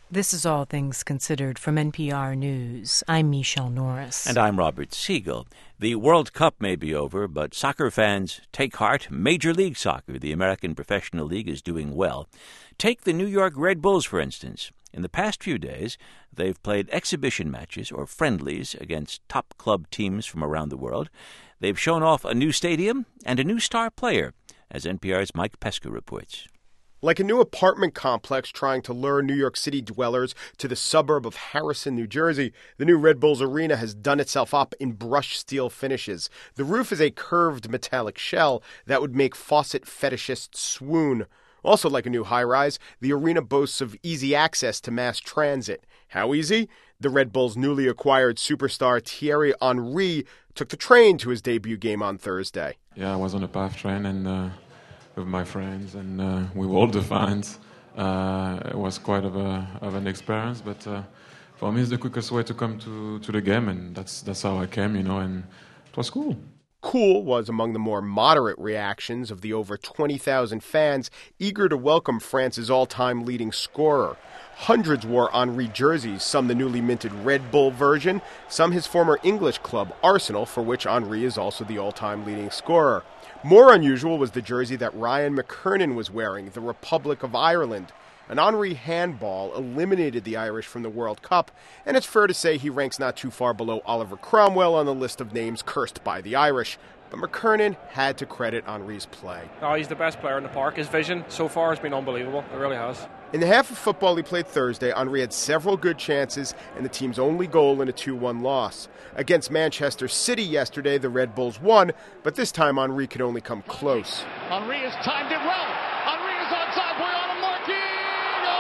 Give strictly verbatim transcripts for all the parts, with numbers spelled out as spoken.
This is All Things Considered from N P R News. I'm Michelle Norris. And I'm Robert Siegel. The World Cup may be over, but soccer fans, take heart. Major League Soccer, the American Professional League, is doing well. Take the New York Red Bulls, for instance. In the past few days, they've played exhibition matches or friendlies against top club teams from around the world. They've shown off a new stadium and a new star player, as N P R's Mike Pesca reports. Like a new apartment complex trying to lure New York City dwellers to the suburb of Harrison, New Jersey, the new Red Bulls Arena has done itself up in brushed steel finishes. The roof is a curved metallic shell that would make faucet fetishists swoon. Also like a new high-rise, the arena boasts of easy access to mass transit. How easy? The Red Bulls' newly acquired superstar Thierry Henry took the train to his debut game on Thursday. Yeah, I was on a PATH train and... Uh... with my friends and uh, with all the fans. Uh, it was quite of, a, of an experience, but uh, for me it's the quickest way to come to, to the game, and that's that's how I came, you know, and it was cool. Cool was among the more moderate reactions of the over twenty thousand fans eager to welcome France's all-time leading scorer. Hundreds wore Henry jerseys, some the newly minted Red Bull version, some his former English club, Arsenal, for which Henry is also the all-time leading scorer. More unusual was the jersey that Ryan McKernan was wearing, the Republic of Ireland. An Henry handball eliminated the Irish from the World Cup, and it's fair to say he ranks not too far below Oliver Cromwell on the list of names cursed by the Irish. But McKernan had to credit Henry's play. Oh, he's the best player in the park. His vision so far has been unbelievable. It really has. In the half of football he played Thursday, Henry had several good chances and the team's only goal in a two one loss. Against Manchester City yesterday, the Red Bulls won, but this time Henry could only come close. Henry has timed it well. Henry is onside. Boyana marking.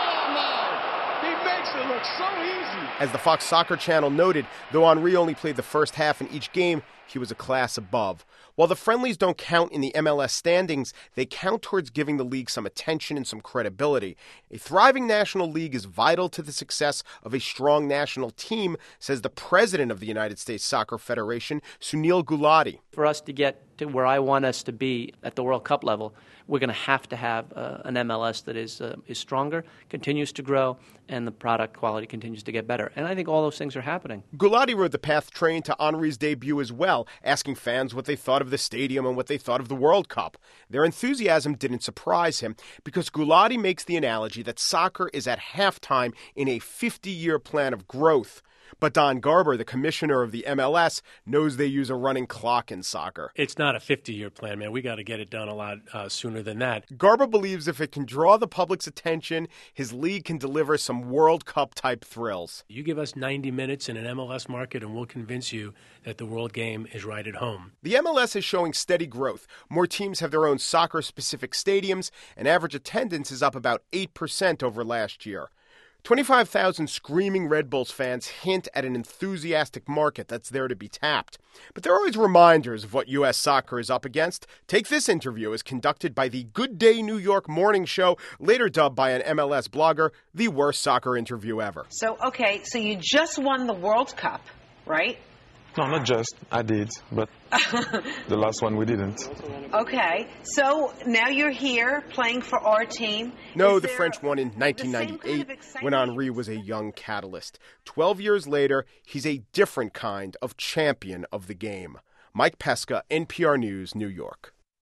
Oh, no. He makes it look so easy. As the Fox Soccer Channel noted, though Henry only played the first half in each game, he was a class above. While the friendlies don't count in the M L S standings, they count towards giving the league some attention and some credibility. A thriving national league is vital to the success of a strong national team, says the president of the United States Soccer Federation, Sunil Gulati. For us to get to where I want us to be at the World Cup level, we're going to have to have uh, an M L S that is uh, is stronger, continues to grow, and the product quality continues to get better. And I think all those things are happening. Gulati rode the PATH train to Henry's debut as well, asking fans what they thought of the stadium and what they thought of the World Cup. Their enthusiasm didn't surprise him because Gulati makes the analogy that soccer is at halftime in a fifty-year plan of growth. But Don Garber, the commissioner of the M L S, knows they use a running clock in soccer. It's not a fifty-year plan, man. We got to get it done a lot uh, sooner than that. Garber believes if it can draw the public's attention, his league can deliver some World Cup-type thrills. You give us ninety minutes in an M L S market, and we'll convince you that the World Game is right at home. The M L S is showing steady growth. More teams have their own soccer-specific stadiums, and average attendance is up about eight percent over last year. twenty-five thousand screaming Red Bulls fans hint at an enthusiastic market that's there to be tapped. But there are always reminders of what U S soccer is up against. Take this interview as conducted by the Good Day New York morning show, later dubbed by an M L S blogger the worst soccer interview ever. So, okay, so you just won the World Cup, right? No, not just. I did, but the last one we didn't. Okay, so now you're here playing for our team. No, Is the there French won in nineteen ninety-eight kind of excitement when Henry was a young catalyst. Twelve years later, he's a different kind of champion of the game. Mike Pesca, N P R News, New York.